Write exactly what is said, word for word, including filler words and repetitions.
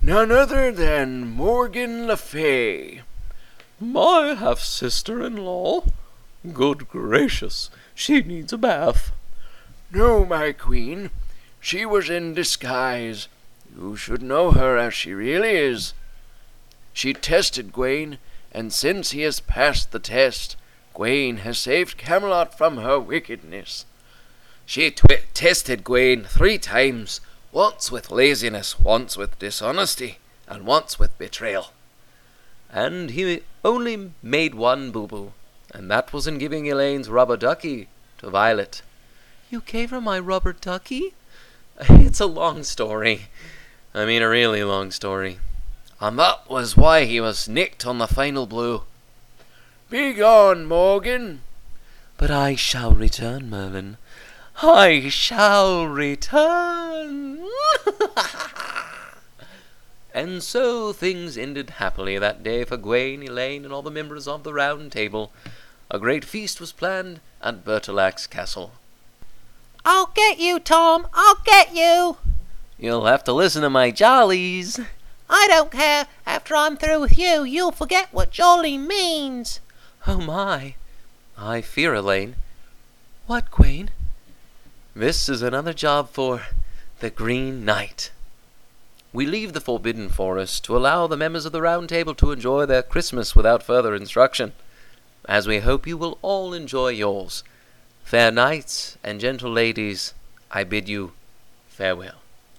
none other than Morgan Le Fay. My half-sister-in-law? Good gracious, she needs a bath. No, my queen, she was in disguise. You should know her as she really is. She tested Gawain, and since he has passed the test, Gawain has saved Camelot from her wickedness. She twi- tested Gawain three times, once with laziness, once with dishonesty, and once with betrayal. And he only made one boo-boo, and that was in giving Elaine's rubber ducky to Violet. You gave her my rubber ducky? It's a long story. I mean, a really long story. And that was why he was nicked on the final blow. Begone, Morgan. But I shall return, Merlin. I shall return. And so things ended happily that day for Gawain, Elaine, and all the members of the Round Table. A great feast was planned at Bertilac's castle. I'll get you, Tom. I'll get you. You'll have to listen to my jollies. I don't care. After I'm through with you, you'll forget what jolly means. Oh my, I fear, Elaine. What, Gawain? This is another job for the Green Knight. We leave the Forbidden Forest to allow the members of the Round Table to enjoy their Christmas without further instruction, as we hope you will all enjoy yours. Fair knights and gentle ladies, I bid you farewell.